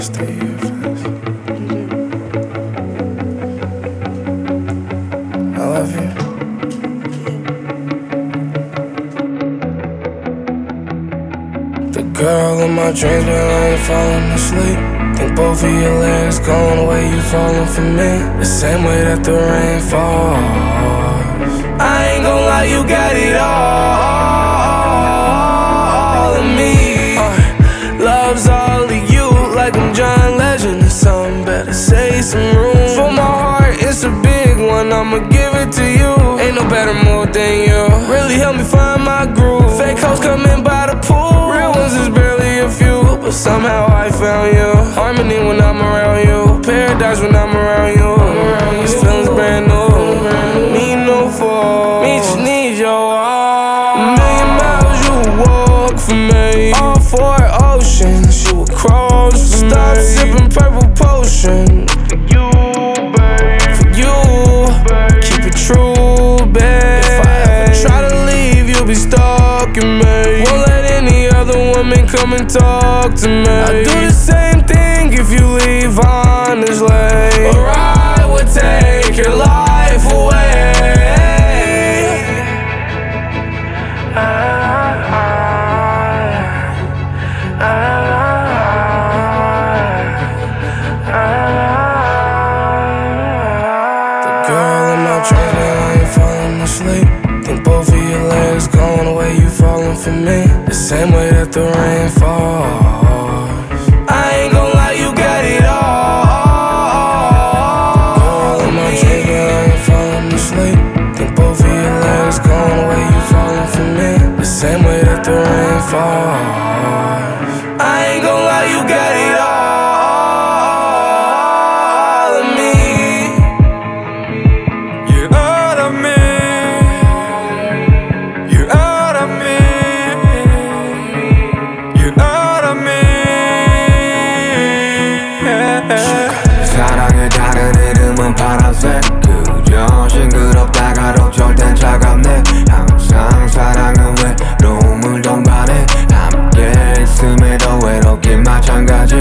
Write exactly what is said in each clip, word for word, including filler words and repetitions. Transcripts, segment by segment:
Just stay here first. I love you. The girl in my dreams, man, I ain't falling asleep. Think both of your legs going the way you falling for me. The same way that the rain falls. I ain't gon' lie, you got it all of me. uh, Love's all of you, like I'm John Legend or something. Better save some room for my heart, it's a big one, I'ma give it to you. Ain't no better mood than you, really help me find my groove. Fake hoes coming by the pool, real ones is barely a few, but somehow I found you. Harmony when I'm around you, paradise when I'm around you. These feelings brand new, need no fall, me just need your all. A million miles you walk for me, all four oceans you would cross for Stop me. Sipping purple potion for you, babe. For you, babe. Keep it true, babe. If I ever try to leave, you'll be stalking me. Won't let any other woman come and talk to me. I'll do the same thing if you leave honestly, or I would take your life away. I, I, I, I, the girl in my dreams, man, I ain't falling asleep. Think both of your legs going the way you falling for me. The same way that the rain falls. I ain't gon' lie, you got it all. The girl in my dreams, man, I ain't falling asleep. Think both of your legs going the way you falling for me. The same way that the rain falls. I ain't gon' lie, you got it all of me. You're out of me. You're out of me. You're out of me. 사랑의 다른 이름은 파란색. 그저 싱그럽다가도 절대 차갑네. 항상 사랑은 외로움을 동반해. 함께 있음에도 외롭긴 마찬가지.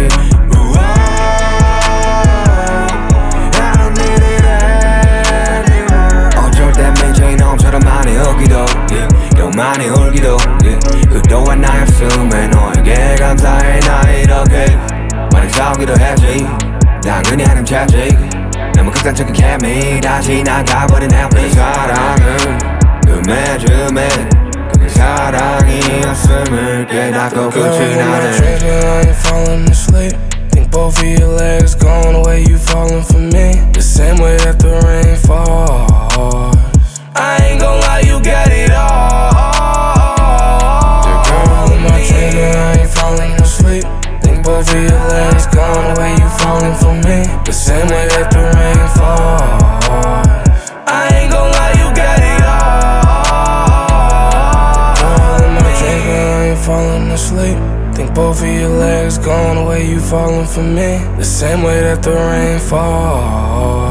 어쩔 땐 미친 놈처럼 많이 울기도 또 많이 울기도 그동안 나였음에 너에게 감사해. 나 이렇게 많이 싸우기도 했지. 당연히 하는 찾지. 너무 극단적인 케미 다시 나가버린 happy. 사랑은 끔해줌에 그게 사랑이었음을 깨닫고 끝이 나네. I ain't falling asleep. Think both of your legs going the way you falling for me. The same way that the rain falls. I ain't gon' lie, you got it all. The girl in my dreams, man, I ain't falling asleep. Think both of your legs going the way you falling for me. The same way that the rain falls. I ain't gon' lie, you got it all. Girl in my dreams, man, I ain't falling asleep. Think both of your legs going the way you falling for me. The same way that the rain falls.